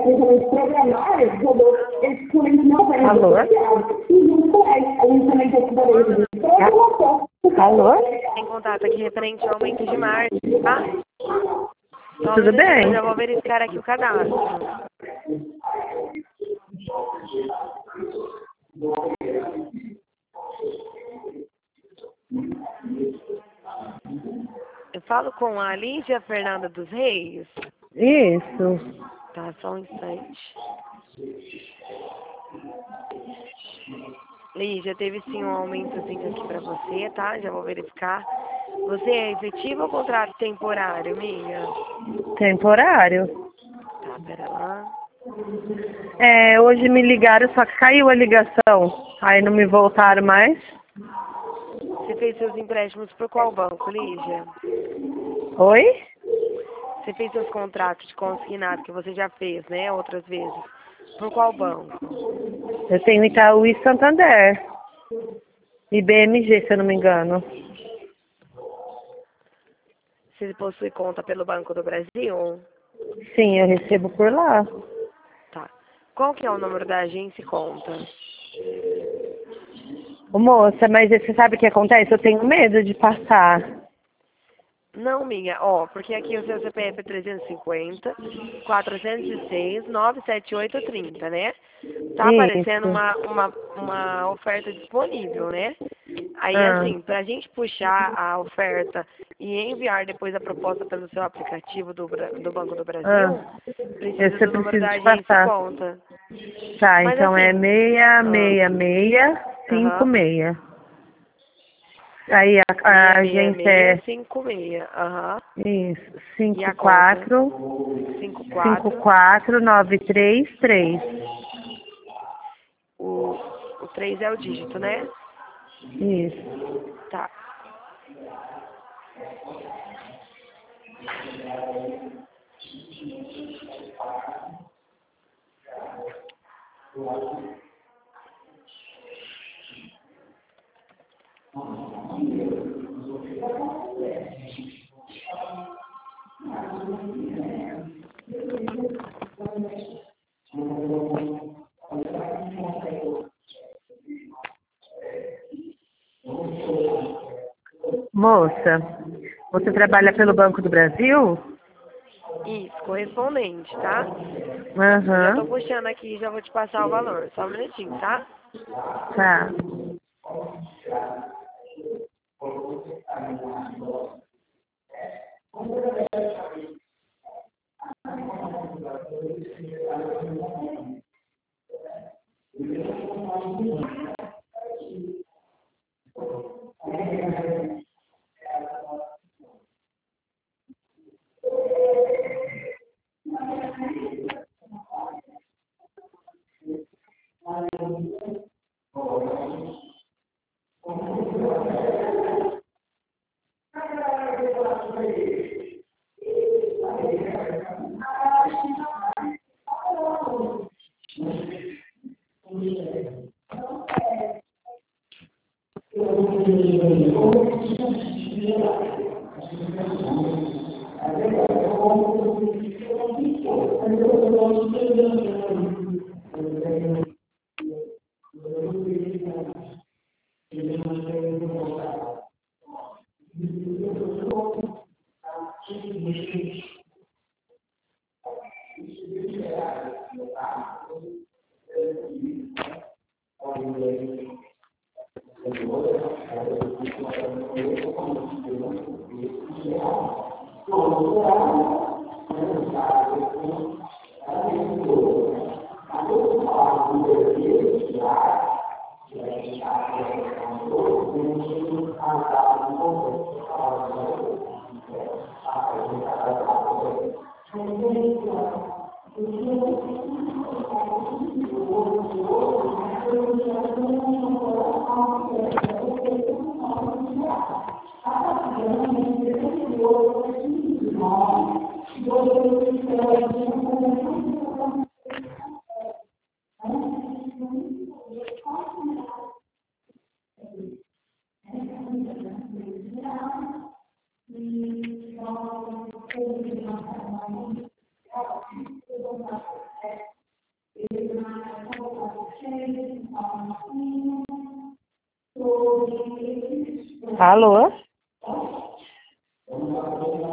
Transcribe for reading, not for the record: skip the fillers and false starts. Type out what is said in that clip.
Alô? Alô? Em contato aqui referente ao aumento de margem, tá? Só um Tudo minutinho, bem? eu já vou verificar aqui o cadastro. Eu falo com a Lídia Fernanda dos Reis. Isso. Tá, só um instante. Lídia, teve sim um aumentozinho aqui pra você, tá? Já vou verificar. Você é efetivo ou contrato temporário, minha? Temporário. Tá, pera lá. Hoje me ligaram, só que caiu a ligação. Aí não me voltaram mais. Você fez seus empréstimos por qual banco, Lígia? Oi? Você fez seus contratos de consignado que você já fez, né? Outras vezes. Por qual banco? Eu tenho Itaú e Santander. E BMG, se eu não me engano. Você possui conta pelo Banco do Brasil? Sim, eu recebo por lá. Tá. Qual que é o número da agência e conta? Ô, moça, mas você sabe o que acontece? Eu tenho medo de passar. Não, minha, ó, porque aqui o seu CPF é 350 406 978 30, né? Tá aparecendo Isso. uma oferta disponível, né? Aí, Ah, assim, pra gente puxar a oferta e enviar depois a proposta pelo seu aplicativo do Banco do Brasil, precisa você do número precisa da de agência e passar. conta. Tá, Mas então é assim, ah, 666 aham, 56. Aí a agência é 66656, aham, isso, e a conta? 54, 54933. o 3 é o dígito, né? Isso. Tá. Moça, você trabalha pelo Banco do Brasil? Isso, correspondente, tá? Eu já tô Aham. puxando aqui e já vou te passar o valor. Só um minutinho, tá? Tá. Alô?